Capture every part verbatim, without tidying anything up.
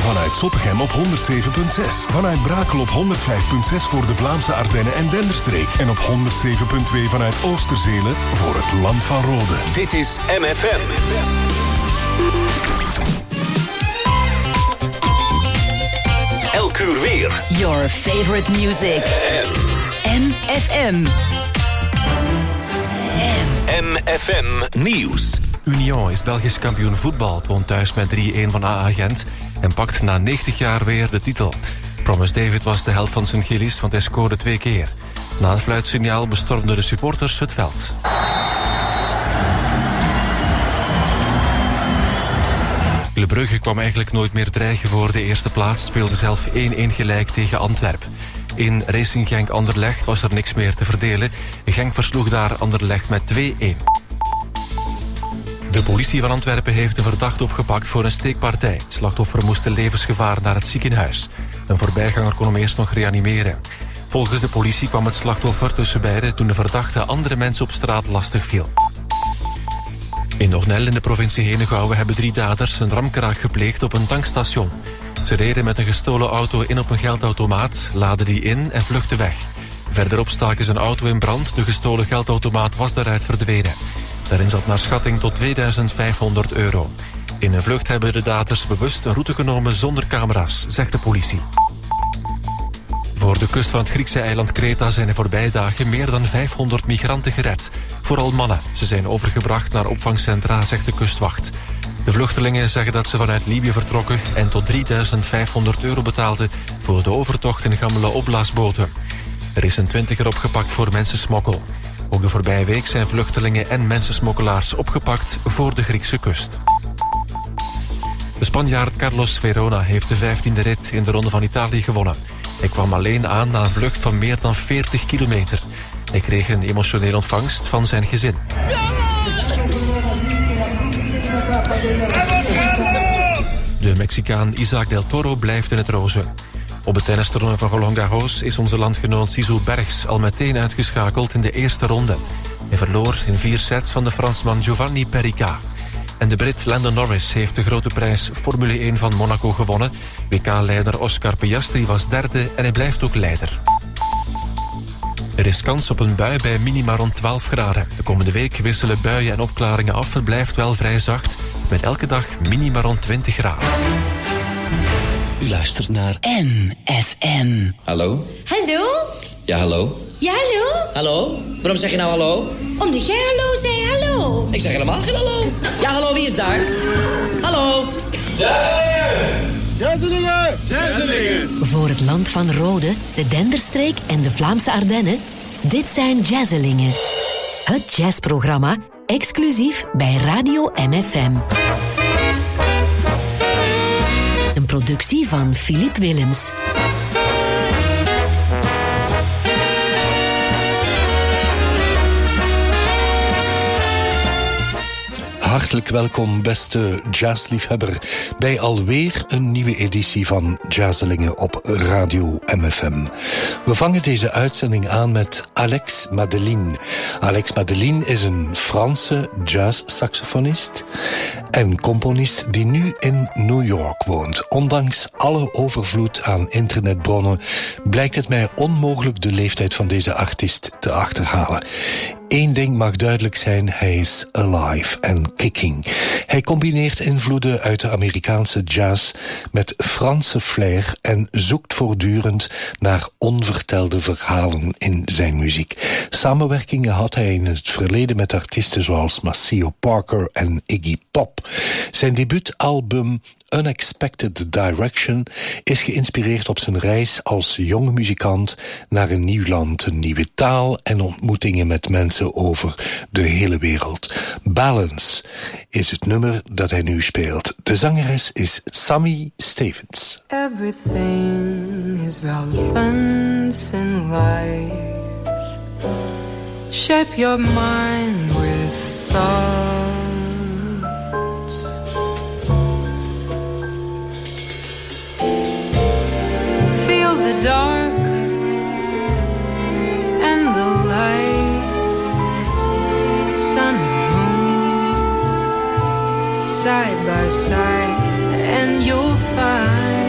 Vanuit Zottegem op honderd zeven komma zes. Vanuit Brakel op honderd vijf komma zes voor de Vlaamse Ardennen en Denderstreek. En op honderd zeven komma twee vanuit Oosterzelen voor het Land van Rode. Dit is M F M. Elk uur weer. Your favorite music. M F M. M F M Nieuws. Union is Belgisch kampioen voetbal. Het won thuis met drie-een van A A Gent en pakt na negentig jaar weer de titel. Promise David was de held van Sint-Gillis, want hij scoorde twee keer. Na het fluitsignaal bestormden de supporters het veld. Club Brugge kwam eigenlijk nooit meer dreigen voor de eerste plaats. Speelde zelf één-één gelijk tegen Antwerp. In Racing Genk Anderlecht was er niks meer te verdelen. Genk versloeg daar Anderlecht met twee-één. De politie van Antwerpen heeft de verdachte opgepakt voor een steekpartij. Het slachtoffer moest in levensgevaar naar het ziekenhuis. Een voorbijganger kon hem eerst nog reanimeren. Volgens de politie kwam het slachtoffer tussen beiden toen de verdachte andere mensen op straat lastig viel. In Ognel in de provincie Henegouwen hebben drie daders een ramkraak gepleegd op een tankstation. Ze reden met een gestolen auto in op een geldautomaat, laden die in en vluchtten weg. Verderop staken ze een auto in brand. De gestolen geldautomaat was daaruit verdwenen. Daarin zat naar schatting tot tweeduizend vijfhonderd euro. In een vlucht hebben de daders bewust een route genomen zonder camera's, zegt de politie. Voor de kust van het Griekse eiland Kreta zijn de voorbije dagen meer dan vijfhonderd migranten gered. Vooral mannen. Ze zijn overgebracht naar opvangcentra, zegt de kustwacht. De vluchtelingen zeggen dat ze vanuit Libië vertrokken en tot drieduizend vijfhonderd euro betaalden voor de overtocht in gammele opblaasboten. Er is een twintiger opgepakt voor mensensmokkel. Ook de voorbije week zijn vluchtelingen en mensensmokkelaars opgepakt voor de Griekse kust. De Spanjaard Carlos Verona heeft de vijftiende rit in de Ronde van Italië gewonnen. Hij kwam alleen aan na een vlucht van meer dan veertig kilometer. Hij kreeg een emotionele ontvangst van zijn gezin. De Mexicaan Isaac del Toro blijft in het roze. Op het tennistoernooi van Roland Garros is onze landgenoot Zizou Bergs al meteen uitgeschakeld in de eerste ronde. Hij verloor in vier sets van de Fransman Giovanni Perica. En de Brit Landon Norris heeft de grote prijs Formule één van Monaco gewonnen. W K-leider Oscar Piastri was derde en hij blijft ook leider. Er is kans op een bui bij minima rond twaalf graden. De komende week wisselen buien en opklaringen af. Het blijft wel vrij zacht, met elke dag minima rond twintig graden. U luistert naar M F M. Hallo? Hallo? Ja, hallo? Ja, hallo? Hallo? Waarom zeg je nou hallo? Omdat jij hallo zei, hallo. Ik zeg helemaal geen hallo. Ja, hallo, wie is daar? Hallo? Jazzelingen! Jazzelingen! Voor het Land van Rode, de Denderstreek en de Vlaamse Ardennen. Dit zijn Jazzelingen. Het jazzprogramma, exclusief bij Radio M F M. Een productie van Philippe Willems. Hartelijk welkom, beste jazzliefhebber, bij alweer een nieuwe editie van Jazzelingen op Radio M F M. We vangen deze uitzending aan met Alex Madeline. Alex Madeline is een Franse jazzsaxofonist en componist die nu in New York woont. Ondanks alle overvloed aan internetbronnen blijkt het mij onmogelijk de leeftijd van deze artiest te achterhalen. Eén ding mag duidelijk zijn, hij is alive en kicking. Hij combineert invloeden uit de Amerikaanse jazz met Franse flair en zoekt voortdurend naar onvertelde verhalen in zijn muziek. Samenwerkingen had hij in het verleden met artiesten zoals Maceo Parker en Iggy Pop. Zijn debuutalbum Unexpected Direction is geïnspireerd op zijn reis als jonge muzikant naar een nieuw land, een nieuwe taal en ontmoetingen met mensen over de hele wereld. Balance is het nummer dat hij nu speelt. De zangeres is Sammy Stevens. Everything is balance in life. Shape your mind with thoughts. Feel the dark and the light, sun and moon, side by side, and you'll find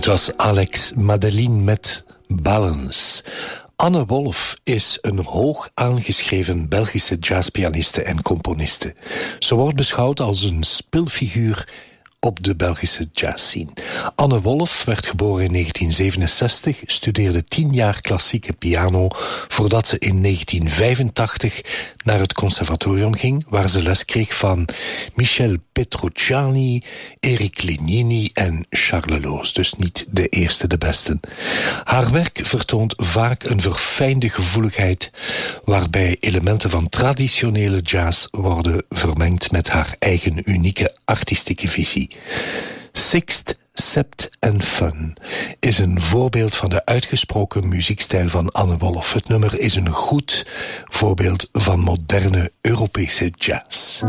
was Alex Madeline met Balance. Anne Wolff is een hoog aangeschreven Belgische jazzpianiste en componiste. Ze wordt beschouwd als een spilfiguur op de Belgische jazzscene. Anne Wolff werd geboren in negentien zevenenzestig, studeerde tien jaar klassieke piano, voordat ze in negentien vijfentachtig naar het conservatorium ging, waar ze les kreeg van Michel Petrucciani, Eric Lignini en Charles Loos, dus niet de eerste de beste. Haar werk vertoont vaak een verfijnde gevoeligheid, waarbij elementen van traditionele jazz worden vermengd met haar eigen unieke artistieke visie. Sixth, Sept en Fun is een voorbeeld van de uitgesproken muziekstijl van Anne Wolff. Het nummer is een goed voorbeeld van moderne Europese jazz.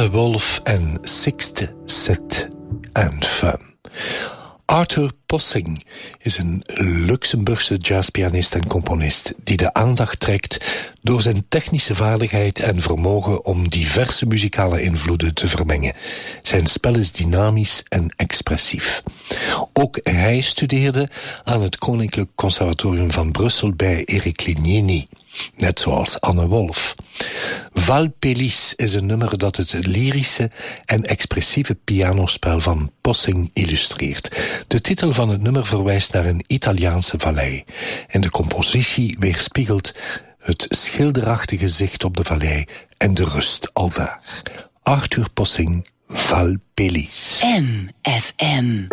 Anne Wolf en Sixth Set and Fun. Arthur Possing is een Luxemburgse jazzpianist en componist die de aandacht trekt door zijn technische vaardigheid en vermogen om diverse muzikale invloeden te vermengen. Zijn spel is dynamisch en expressief. Ook hij studeerde aan het Koninklijk Conservatorium van Brussel bij Eric Lignini, net zoals Anne Wolf. Valpellis is een nummer dat het lyrische en expressieve pianospel van Possing illustreert. De titel van het nummer verwijst naar een Italiaanse vallei en de compositie weerspiegelt het schilderachtige zicht op de vallei en de rust aldaar. Arthur Possing, Valpellis. M F M.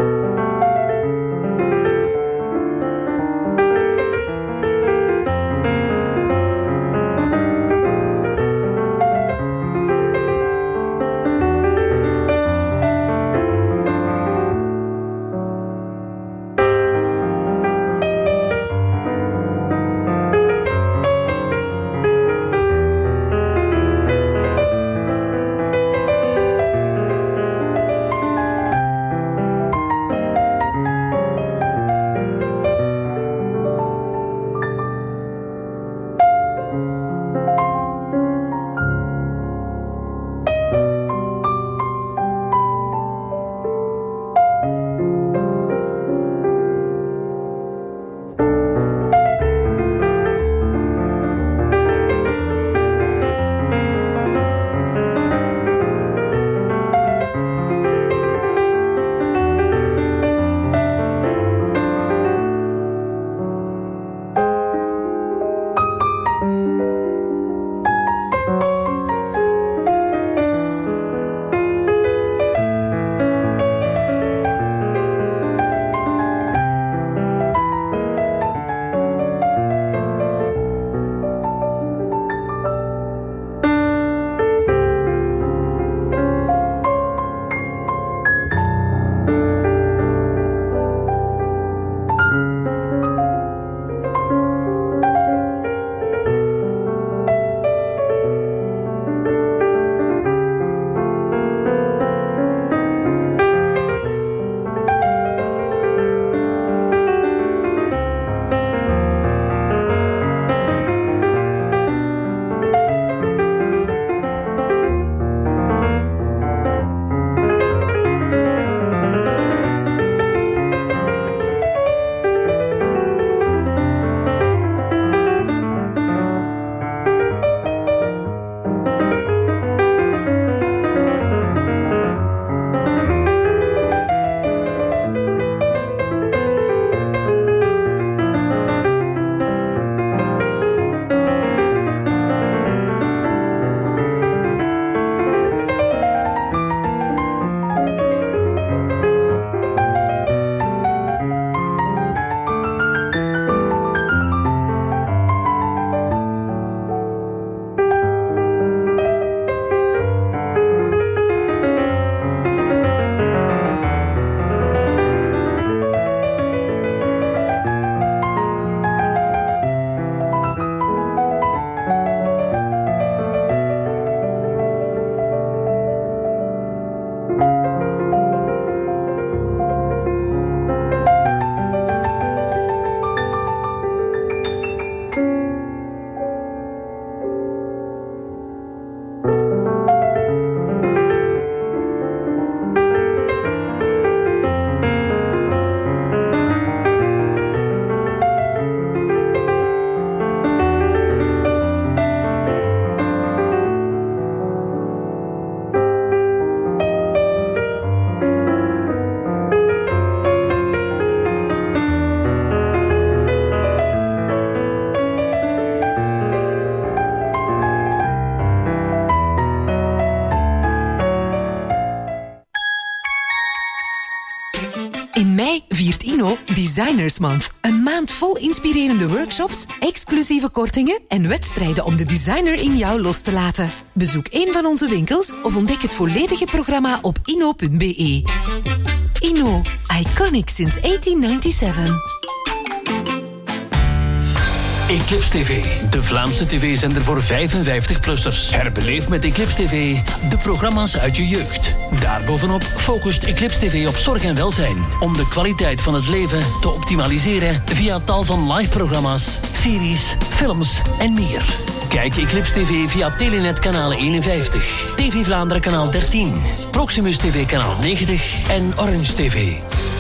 In mei viert Inno Designers Month. Een maand vol inspirerende workshops, exclusieve kortingen en wedstrijden om de designer in jou los te laten. Bezoek een van onze winkels of ontdek het volledige programma op inno punt b e. Inno, iconic since eighteen ninety-seven. Eclipse T V, de Vlaamse tv-zender voor vijfenvijftig-plussers. Herbeleef met Eclipse T V de programma's uit je jeugd. Daarbovenop focust Eclipse T V op zorg en welzijn, om de kwaliteit van het leven te optimaliseren via tal van live-programma's, series, films en meer. Kijk Eclipse T V via Telenet kanaal eenenvijftig, T V Vlaanderen kanaal dertien, Proximus T V kanaal negentig en Orange T V.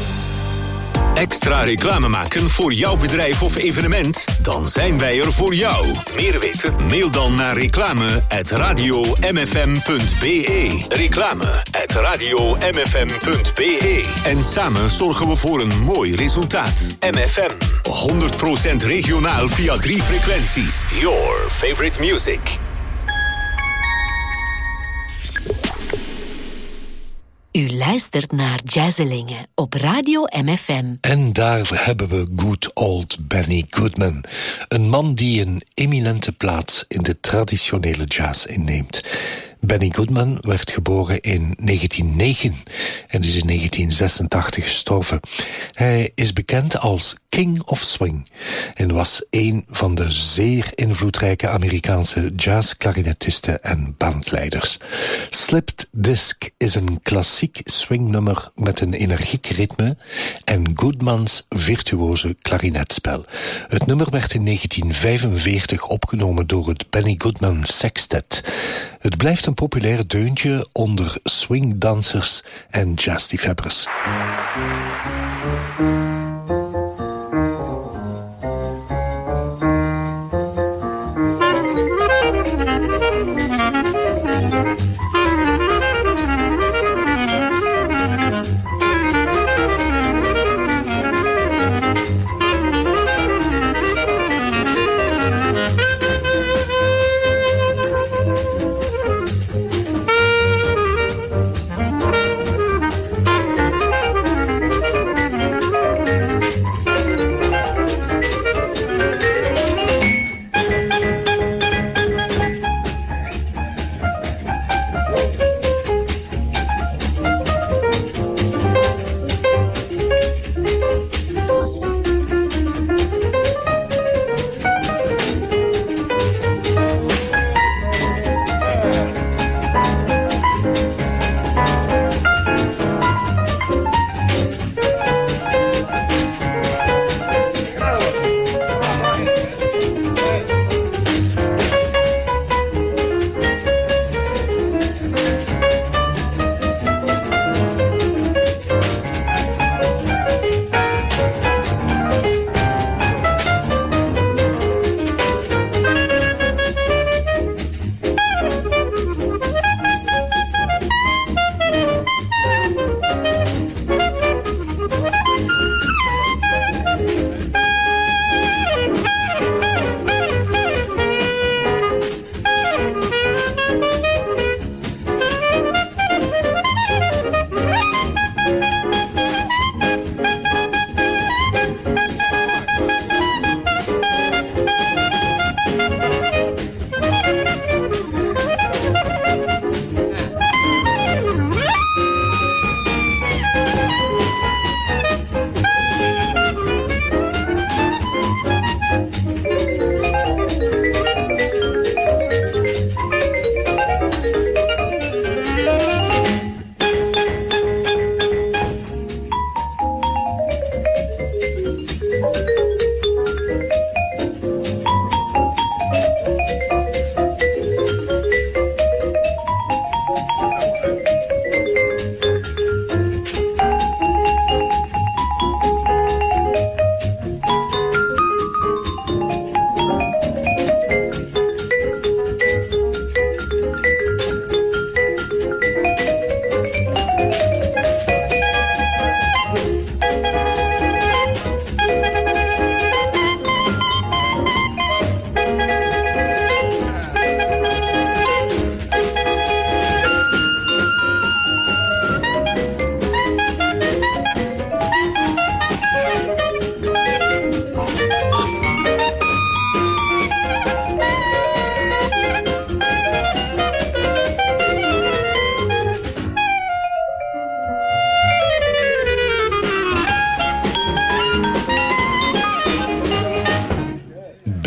Extra reclame maken voor jouw bedrijf of evenement? Dan zijn wij er voor jou. Meer weten? Mail dan naar reclame at radio m f m punt b e. Reclame at radio m f m punt b e. En samen zorgen we voor een mooi resultaat. M F M, honderd procent regionaal via drie frequenties. Your favorite music. U luistert naar Jazzelingen op Radio M F M. En daar hebben we good old Benny Goodman. Een man die een eminente plaats in de traditionele jazz inneemt. Benny Goodman werd geboren in negentien negen en is in negentien zesentachtig gestorven. Hij is bekend als King of Swing en was een van de zeer invloedrijke Amerikaanse jazzklarinetisten en bandleiders. Slipped Disc is een klassiek swingnummer met een energiek ritme en Goodmans virtuoze klarinetspel. Het nummer werd in negentien vijfenveertig opgenomen door het Benny Goodman Sextet. Het blijft een populair deuntje onder swingdansers en jazzliefhebbers.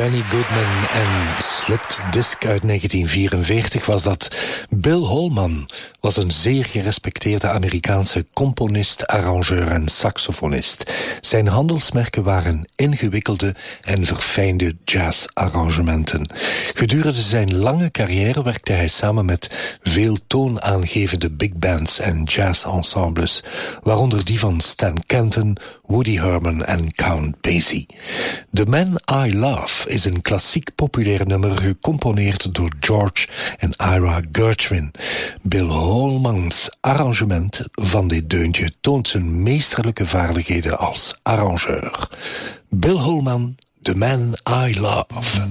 Benny Goodman en Slipped Disc uit negentien vierenveertig was dat. Bill Holman was een zeer gerespecteerde Amerikaanse componist, arrangeur en saxofonist. Zijn handelsmerken waren ingewikkelde en verfijnde jazzarrangementen. Gedurende zijn lange carrière werkte hij samen met veel toonaangevende big bands en jazzensembles, waaronder die van Stan Kenton, Woody Herman en Count Basie. The Man I Love is een klassiek populair nummer gecomponeerd door George en Ira Gershwin. Bill Holmans arrangement van dit deuntje toont zijn meesterlijke vaardigheden als arrangeur. Bill Holman, The Man I Love.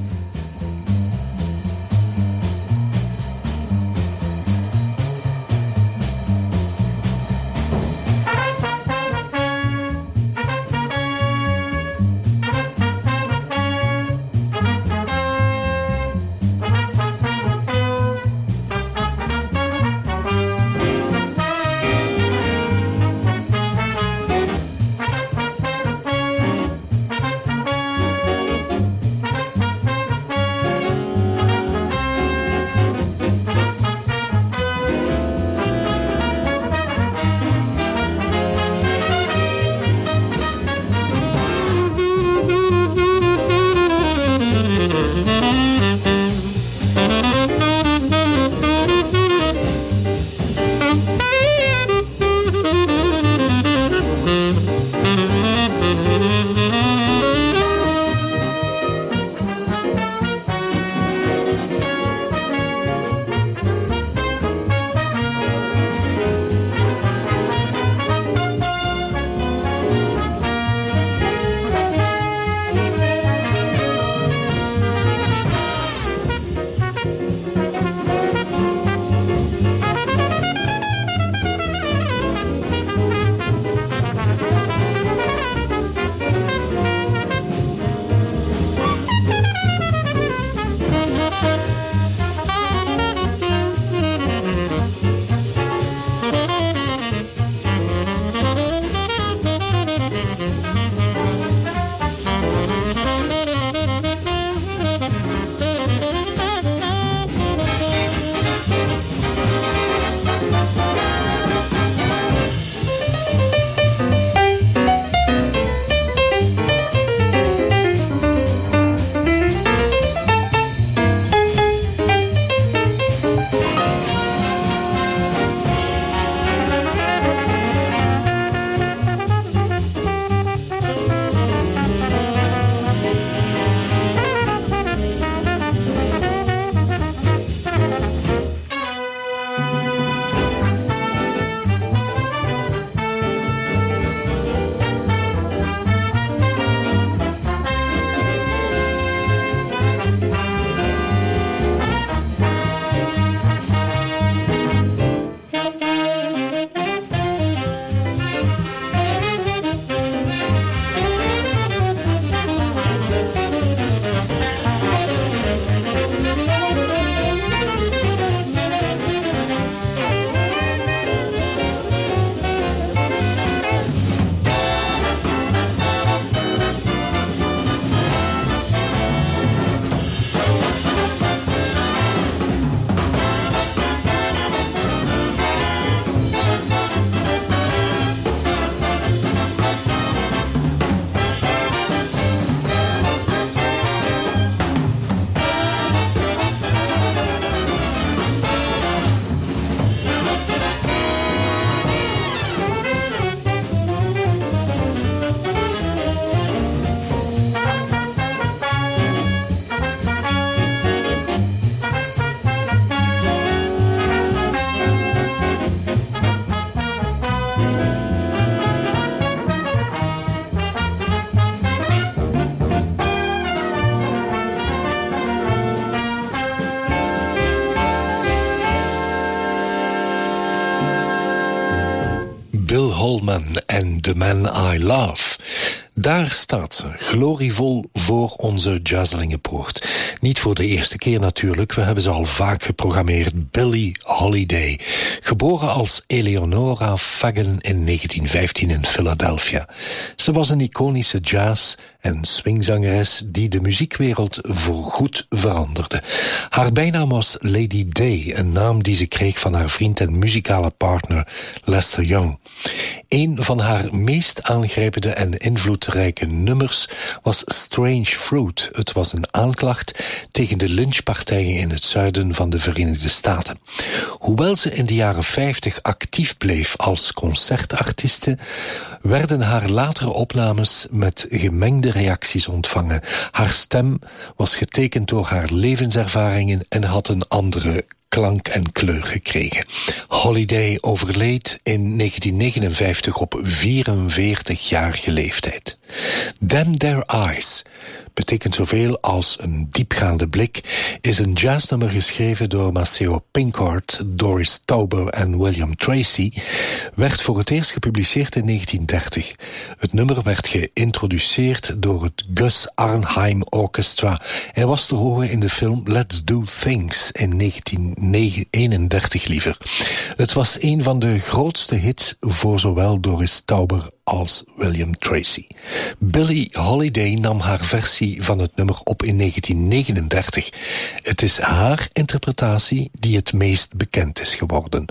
Bill Holman en The Man I Love. Daar staat ze, glorievol voor onze Jazzelingenpoort. Niet voor de eerste keer natuurlijk, we hebben ze al vaak geprogrammeerd. Billie Holiday, geboren als Eleonora Fagan in negentien vijftien in Philadelphia. Ze was een iconische jazz- en swingzangeres die de muziekwereld voorgoed veranderde. Haar bijnaam was Lady Day, een naam die ze kreeg van haar vriend en muzikale partner Lester Young. Een van haar meest aangrijpende en invloedrijke nummers was Strange Fruit. Het was een aanklacht tegen de lynchpartijen in het zuiden van de Verenigde Staten. Hoewel ze in de jaren vijftig actief bleef als concertartieste, werden haar latere opnames met gemengde reacties ontvangen. Haar stem was getekend door haar levenservaringen en had een andere klank en kleur gekregen. Holiday overleed in negentien negenenvijftig op vierenveertigjarige leeftijd. Damn Their Eyes betekent zoveel als een diepgaande blik, is een jazznummer geschreven door Maceo Pinkard, Doris Tauber en William Tracy, werd voor het eerst gepubliceerd in negentien dertig. Het nummer werd geïntroduceerd door het Gus Arnheim Orchestra. Hij was te horen in de film Let's Do Things in negentien eenendertig liever. Het was een van de grootste hits voor zowel Doris Tauber als William Tracy. Billie Holiday nam haar versie van het nummer op in negentien negenendertig. Het is haar interpretatie die het meest bekend is geworden.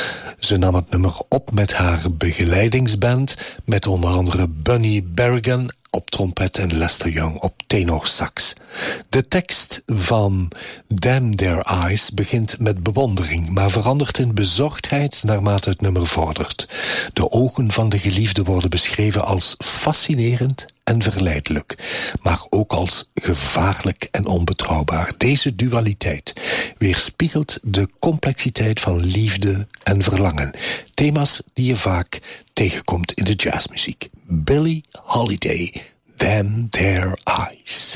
Ze nam het nummer op met haar begeleidingsband, met onder andere Bunny Berrigan op trompet en Lester Young op tenorsax. De tekst van Damn Their Eyes begint met bewondering, maar verandert in bezorgdheid naarmate het nummer vordert. De ogen van de geliefde worden beschreven als fascinerend en verleidelijk, maar ook als gevaarlijk en onbetrouwbaar. Deze dualiteit weerspiegelt de complexiteit van liefde en verlangen. Thema's die je vaak tegenkomt in de jazzmuziek. Billie Holiday, Damn Their Eyes.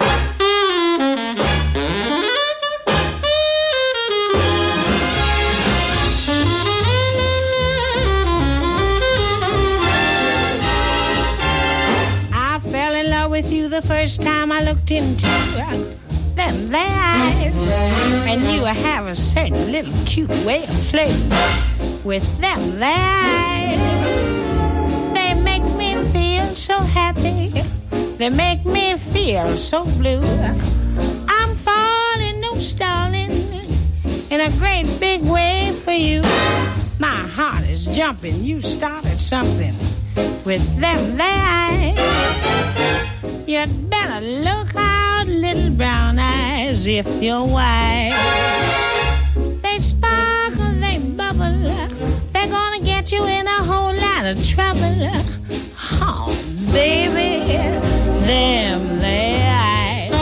With you the first time I looked into them their eyes, and you have a certain little cute way of flirting with them their eyes. They make me feel so happy, they make me feel so blue. I'm falling, no stalling, in a great big way for you. My heart is jumping, you started something with them their eyes. You'd better look out, little brown eyes, if you're wise. They sparkle, they bubble, they're gonna get you in a whole lot of trouble. Oh, baby, them their eyes.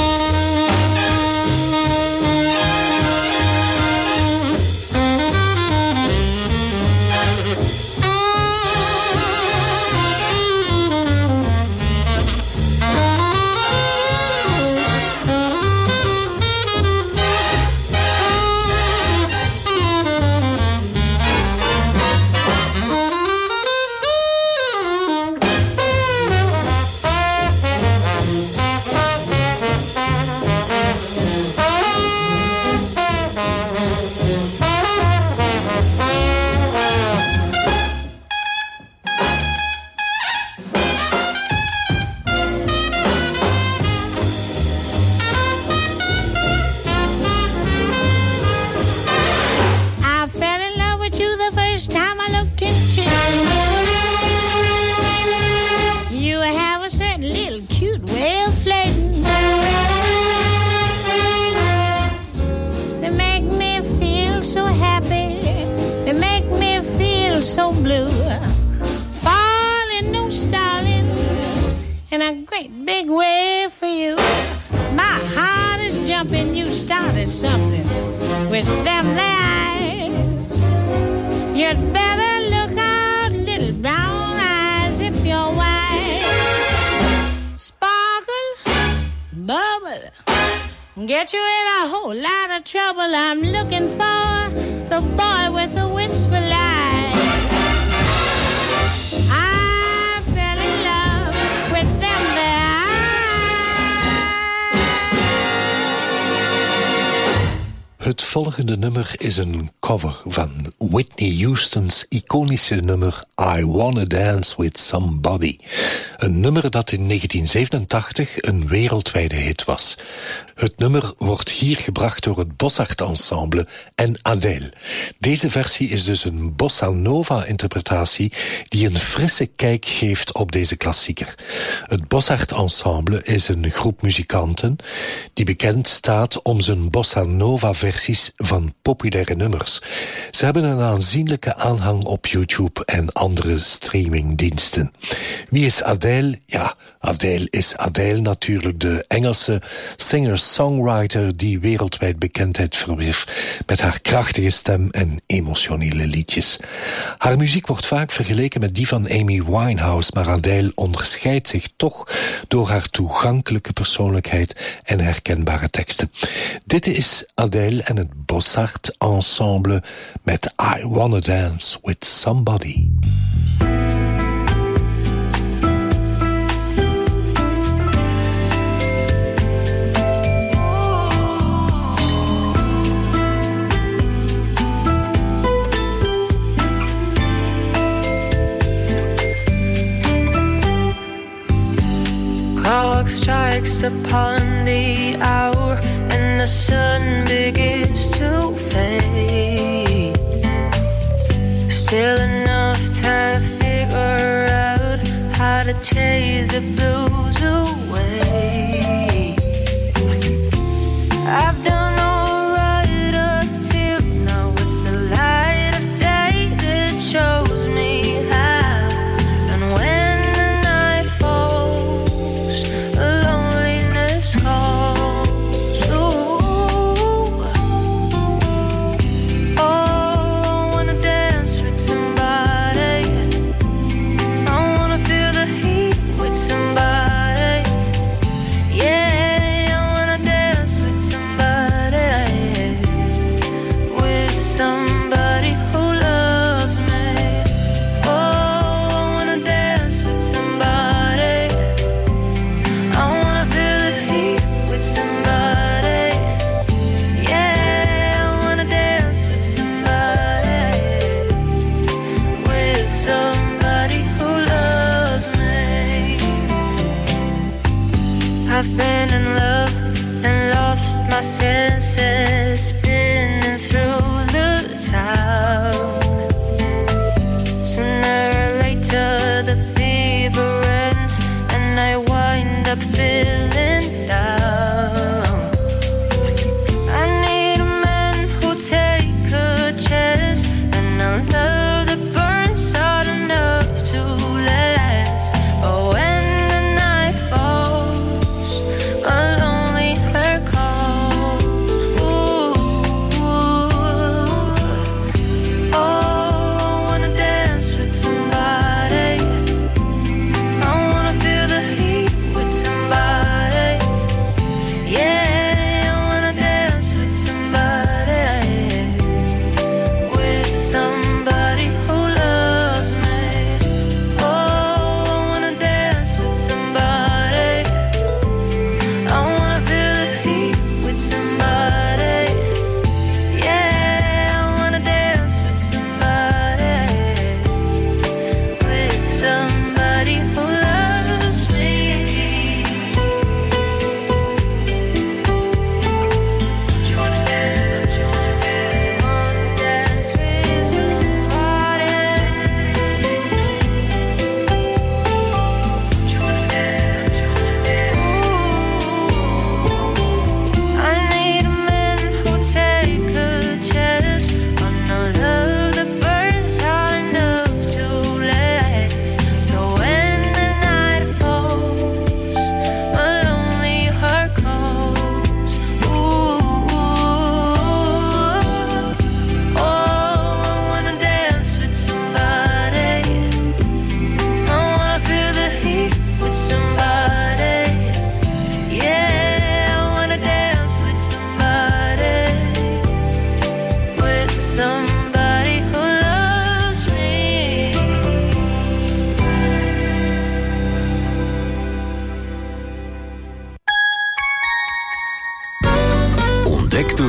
So blue, falling, no stalling, in a great big way for you. My heart is jumping, you started something with them eyes. You'd better look out, little brown eyes, if you're wise. Sparkle, bubble, get you in a whole lot of trouble. I'm looking for the boy with the wistful eyes. I fell in love with them volgende nummer is een cover van Whitney Houston's iconische nummer I Wanna Dance With Somebody. Een nummer dat in negentien zevenentachtig een wereldwijde hit was. Het nummer wordt hier gebracht door het Bossart Ensemble en Adele. Deze versie is dus een bossa nova interpretatie die een frisse kijk geeft op deze klassieker. Het Bossart Ensemble is een groep muzikanten die bekend staat om zijn bossa nova versies van populaire nummers. Ze hebben een aanzienlijke aanhang op YouTube en andere streamingdiensten. Wie is Adele? Ja, Adele is Adele natuurlijk, de Engelse singer-songwriter die wereldwijd bekendheid verwierf met haar krachtige stem en emotionele liedjes. Haar muziek wordt vaak vergeleken met die van Amy Winehouse, maar Adele onderscheidt zich toch door haar toegankelijke persoonlijkheid en herkenbare teksten. Dit is Adele en het Bossart Ensemble met I Wanna Dance With Somebody. Clock strikes upon the hour and the sun begins to fade. Still enough time to figure out how to chase the blues away. I've done all right up till now. It's the light of day that shows me how. And when the night falls, loneliness calls. Ooh. Oh, I wanna dance with somebody. I wanna feel the heat with somebody. Yeah, I wanna dance with somebody.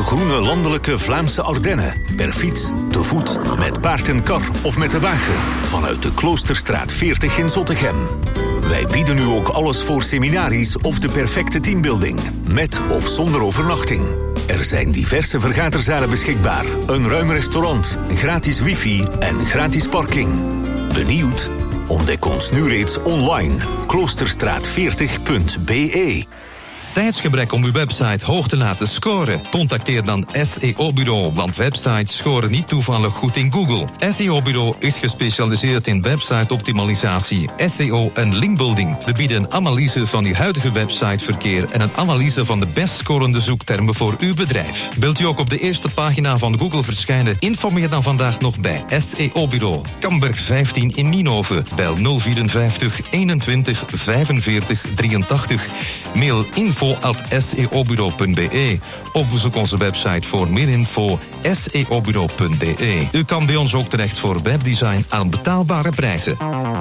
groene landelijke Vlaamse Ardennen. Per fiets, te voet, met paard en kar of met de wagen. Vanuit de Kloosterstraat veertig in Zottegem. Wij bieden u ook alles voor seminaries of de perfecte teambuilding. Met of zonder overnachting. Er zijn diverse vergaderzalen beschikbaar. Een ruim restaurant, gratis wifi en gratis parking. Benieuwd? Ontdek ons nu reeds online. kloosterstraat veertig punt b e. Tijdsgebrek om uw website hoog te laten scoren? Contacteer dan S E O-bureau, want websites scoren niet toevallig goed in Google. S E O-bureau is gespecialiseerd in website-optimalisatie, S E O en linkbuilding. We bieden een analyse van uw huidige websiteverkeer en een analyse van de best scorende zoektermen voor uw bedrijf. Wilt u ook op de eerste pagina van Google verschijnen? Informeer dan vandaag nog bij S E O-bureau. Kamberg vijftien in Nienhoven. Bel nul vierenvijftig eenentwintig vijfenveertig drieëntachtig. Mail info at s e o bureau punt b e of bezoek onze website voor meer info s e o bureau punt b e. U kan bij ons ook terecht voor webdesign aan betaalbare prijzen.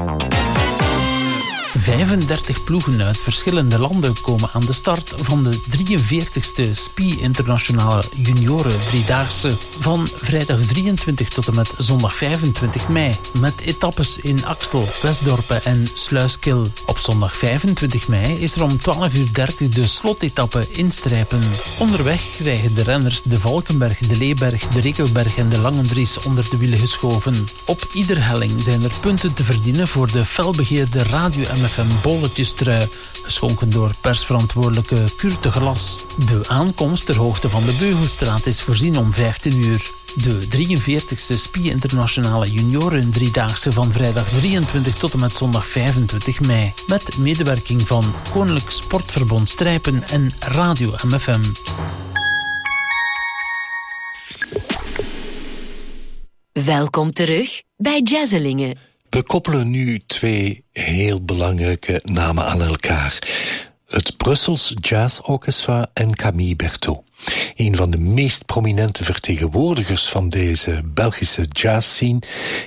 vijfendertig ploegen uit verschillende landen komen aan de start van de drieënveertigste S P I Internationale Junioren Driedaagse van vrijdag drieëntwintig tot en met zondag vijfentwintig mei met etappes in Axel, Westdorpen en Sluiskil. Op zondag vijfentwintig mei is er om twaalf uur dertig de slotetappe Instrijpen. Onderweg krijgen de renners de Valkenberg, de Leeberg, de Rekelberg en de Langendries onder de wielen geschoven. Op ieder helling zijn er punten te verdienen voor de felbegeerde Radio M F M bolletjestrui, geschonken door persverantwoordelijke Kurt de Glas. De aankomst ter hoogte van de Beugelstraat is voorzien om vijftien uur. De drieënveertigste S P I Internationale Junioren Driedaagse van vrijdag drieëntwintig tot en met zondag vijfentwintig mei. Met medewerking van Koninklijk Sportverbond Strijpen en Radio M F M. Welkom terug bij Jazzelingen. We koppelen nu twee heel belangrijke namen aan elkaar. Het Brussels Jazz Orchestra en Camille Berthaud. Een van de meest prominente vertegenwoordigers van deze Belgische jazzscene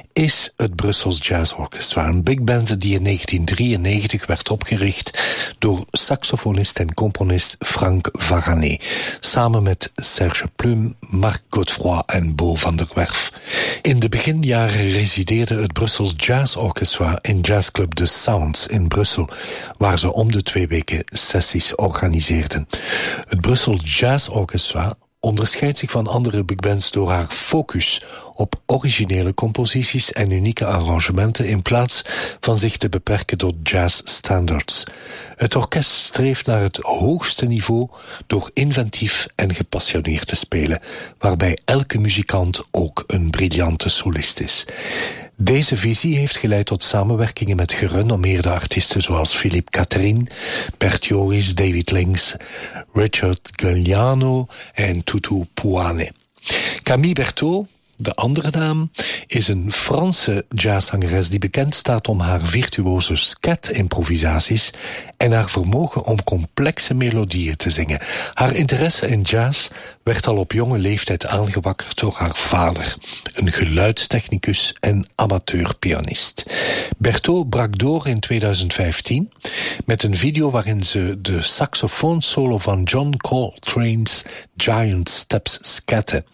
is het Brussels Jazz Orchestra. Een big band die in negentien drieënnegentig werd opgericht door saxofonist en componist Frank Varané. Samen met Serge Plum, Marc Godefroy en Bo van der Werf. In de beginjaren resideerde het Brussels Jazz Orchestra in jazzclub The Sounds in Brussel, waar ze om de twee weken sessies organiseerden. Het Brussels Jazz Orchestra onderscheidt zich van andere big bands door haar focus op originele composities en unieke arrangementen in plaats van zich te beperken tot jazzstandards. Het orkest streeft naar het hoogste niveau door inventief en gepassioneerd te spelen, waarbij elke muzikant ook een briljante solist is. Deze visie heeft geleid tot samenwerkingen met gerenommeerde artiesten zoals Philippe Catherine, Bert Joris, David Links, Richard Galliano en Tutu Pouane. Camille Berthaud, de andere naam, is een Franse jazzzangeres die bekend staat om haar virtuoze scat-improvisaties en haar vermogen om complexe melodieën te zingen. Haar interesse in jazz werd al op jonge leeftijd aangewakkerd door haar vader, een geluidstechnicus en amateurpianist. Berthaud brak door in tweeduizend vijftien met een video waarin ze de saxofoonsolo van John Coltrane's Giant Steps scatte.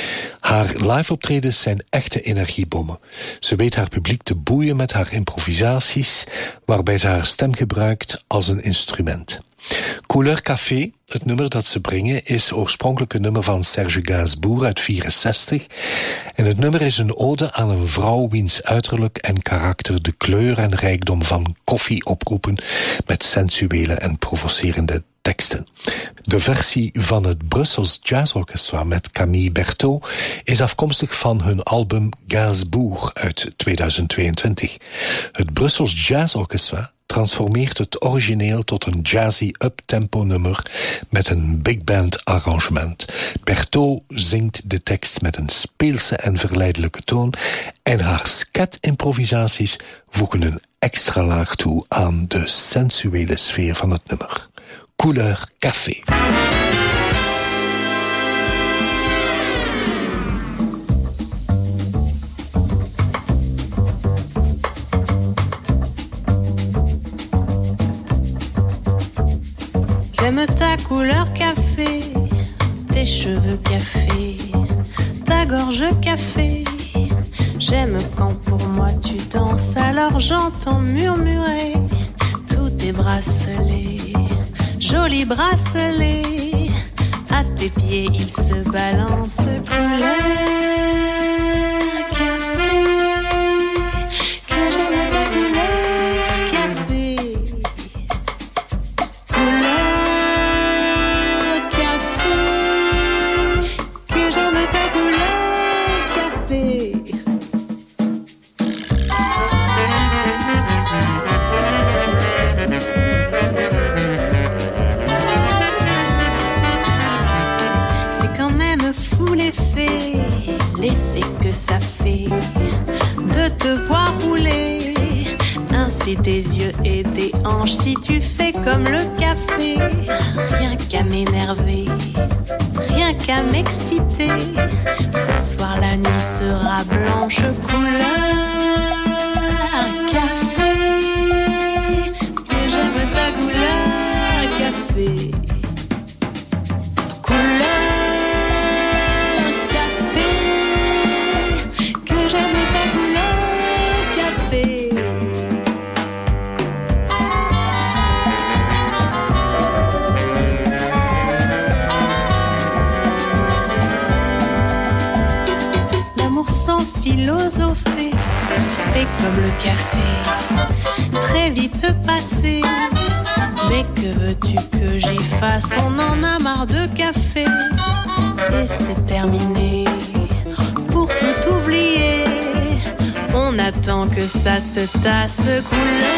Haar live-optredens zijn echte energiebommen. Ze weet haar publiek te boeien met haar improvisaties, waarbij ze haar stem gebruikt als een instrument. Couleur Café, het nummer dat ze brengen, is oorspronkelijk een nummer van Serge Gainsbourg uit vierenzestig. En het nummer is een ode aan een vrouw wiens uiterlijk en karakter de kleur en rijkdom van koffie oproepen met sensuele en provocerende teksten. De versie van het Brussels Jazz Orchestra met Camille Berthaud is afkomstig van hun album Gainsbourg uit tweeduizend tweeëntwintig. Het Brussels Jazz Orchestra transformeert het origineel tot een jazzy up-tempo nummer met een big band arrangement. Berthaud zingt de tekst met een speelse en verleidelijke toon en haar scat-improvisaties voegen een extra laag toe aan de sensuele sfeer van het nummer. Couleur Café. J'aime ta couleur café, tes tes cheveux café, ta gorge café. J'aime quand pour moi tu danses, alors j'entends murmurer tous tes bracelets, jolis bracelets. À tes pieds ils se balancent, couleur café, que j'aime ta couleur café, couleur café, que j'aime ta couleur café. L'effet, l'effet que ça fait de te voir rouler ainsi des yeux et des hanches. Si tu fais comme le café, rien qu'à m'énerver, rien qu'à m'exciter. Ce soir la nuit sera blanche, couleur café, que j'aime ta couleur café. Philosopher, c'est comme le café, très vite passé. Mais que veux-tu que j'y fasse? On en a marre de café et c'est terminé. Pour tout oublier, on attend que ça se tasse, couleur.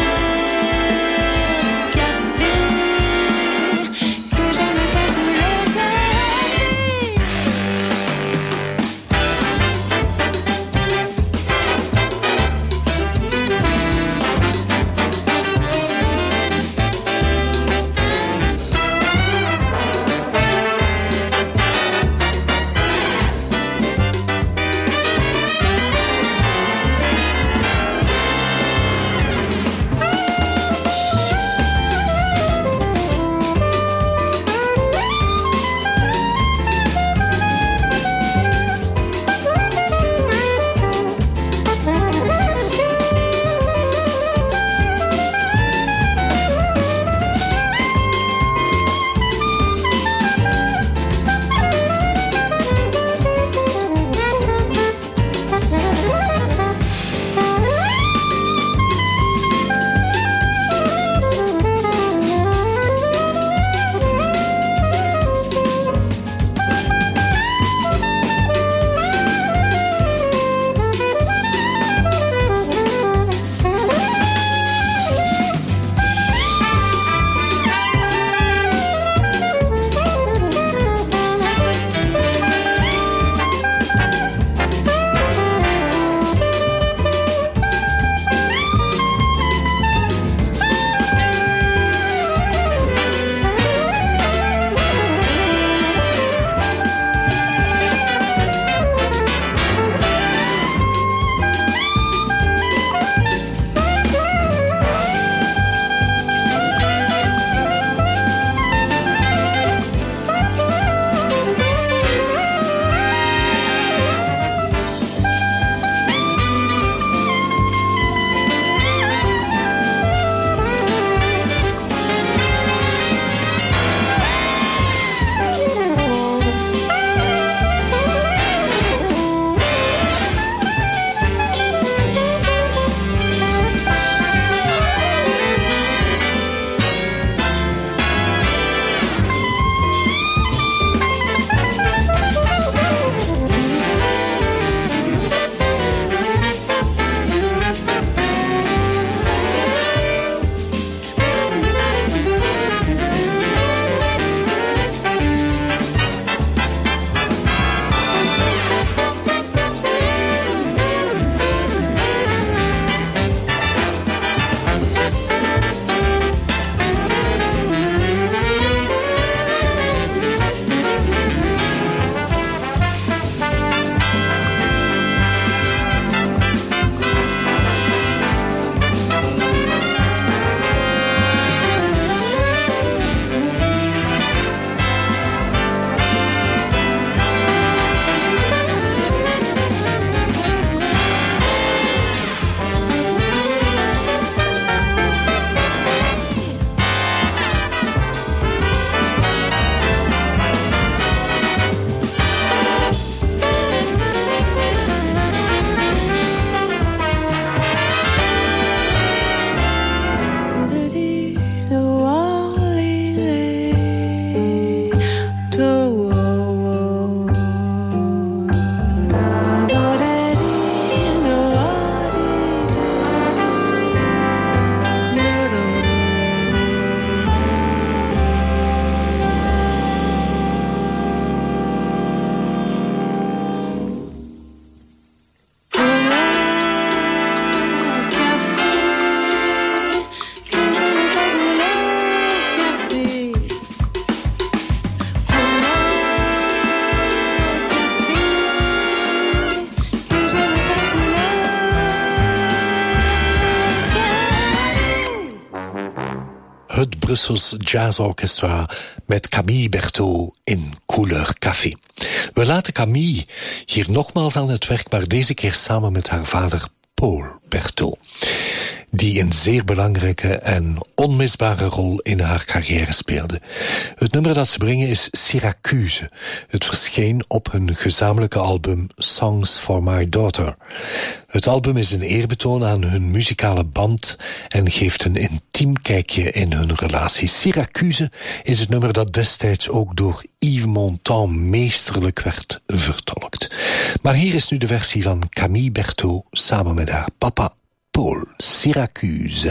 het Brussels Jazz Orchestra met Camille Berthaud in Couleur Café. We laten Camille hier nogmaals aan het werk, maar deze keer samen met haar vader Paul Berthaud, die een zeer belangrijke en onmisbare rol in haar carrière speelde. Het nummer dat ze brengen is Syracuse. Het verscheen op hun gezamenlijke album Songs for My Daughter. Het album is een eerbetoon aan hun muzikale band en geeft een intiem kijkje in hun relatie. Syracuse is het nummer dat destijds ook door Yves Montand meesterlijk werd vertolkt. Maar hier is nu de versie van Camille Berthaud samen met haar papa Paul, Syracuse.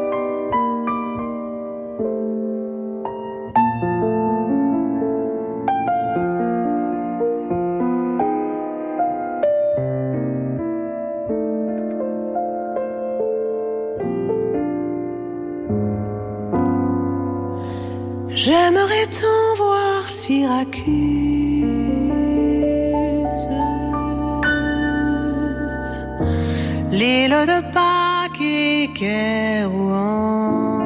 J'aimerais tant voir Syracuse, l'île de Pâques et Kairouan,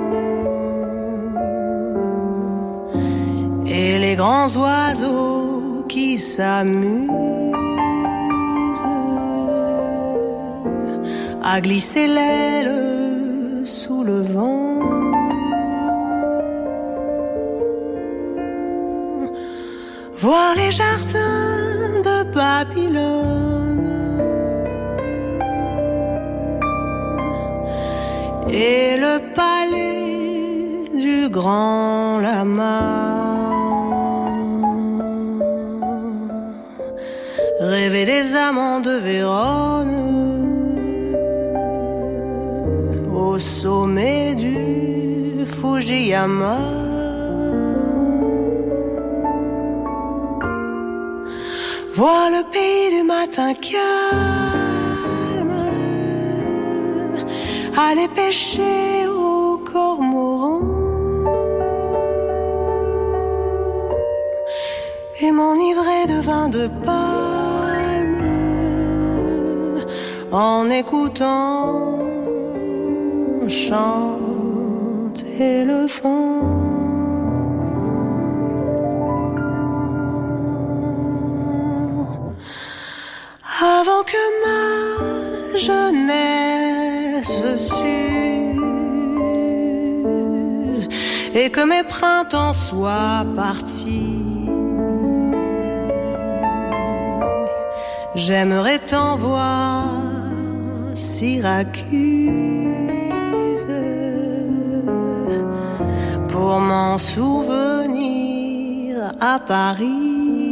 et les grands oiseaux qui s'amusent à glisser l'aile sous le vent. Voir les jardins de Babylone et le palais du grand lama. Rêver des amants de Vérone au sommet du Fujiyama. Voir le pays du matin calme, aller pêcher au cormoran et m'enivrer de vin de palme en écoutant chanter le vent. Avant que ma jeunesse s'use et que mes printemps soient partis, j'aimerais tant voir Syracuse pour m'en souvenir à Paris.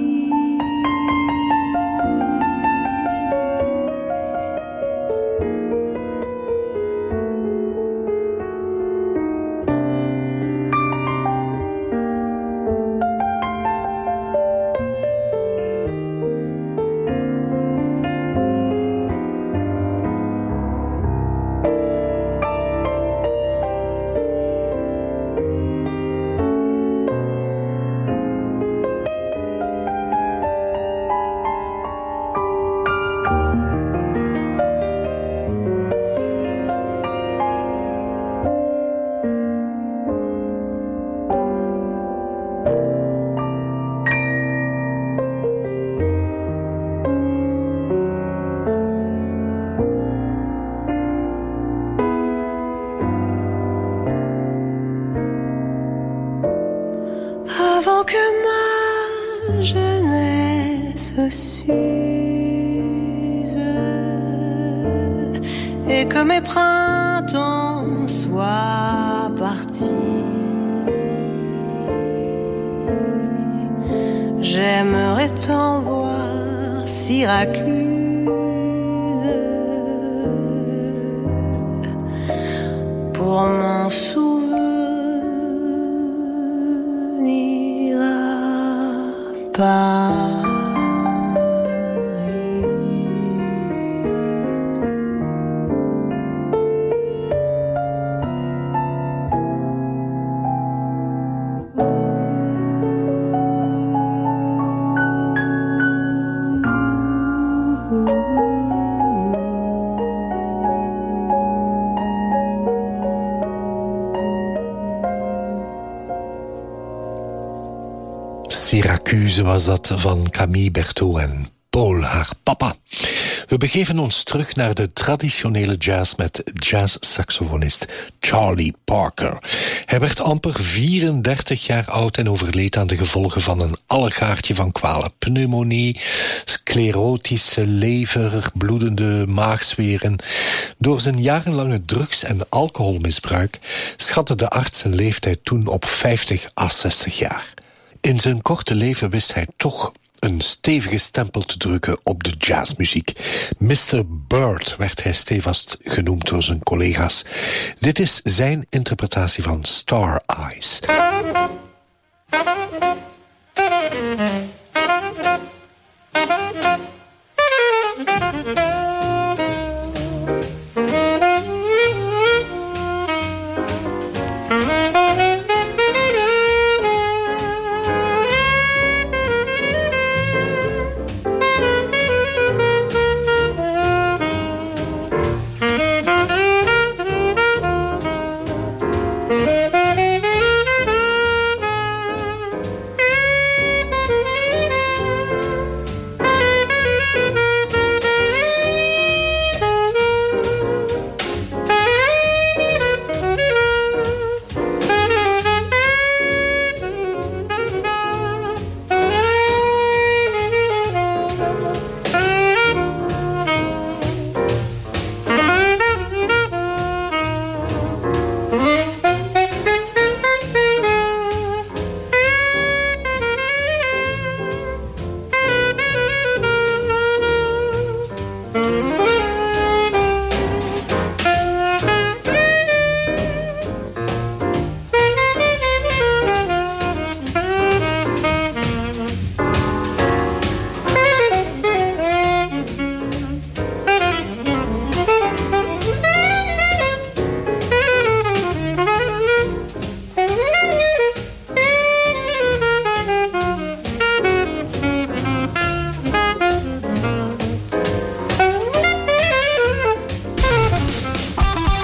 Et que mes printemps soient partis, j'aimerais tant voir Syracuse pour m'en souvenir à Paris. Syracuse was dat van Camille Berthaud en Paul, haar papa. We begeven ons terug naar de traditionele jazz met jazzsaxofonist Charlie Parker. Hij werd amper vierendertig jaar oud en overleed aan de gevolgen van een allegaartje van kwalen. Pneumonie, sclerotische lever, bloedende maagzweren. Door zijn jarenlange drugs- en alcoholmisbruik schatte de arts zijn leeftijd toen op vijftig à zestig jaar. In zijn korte leven wist hij toch een stevige stempel te drukken op de jazzmuziek. mister Bird werd hij stevast genoemd door zijn collega's. Dit is zijn interpretatie van Star Eyes.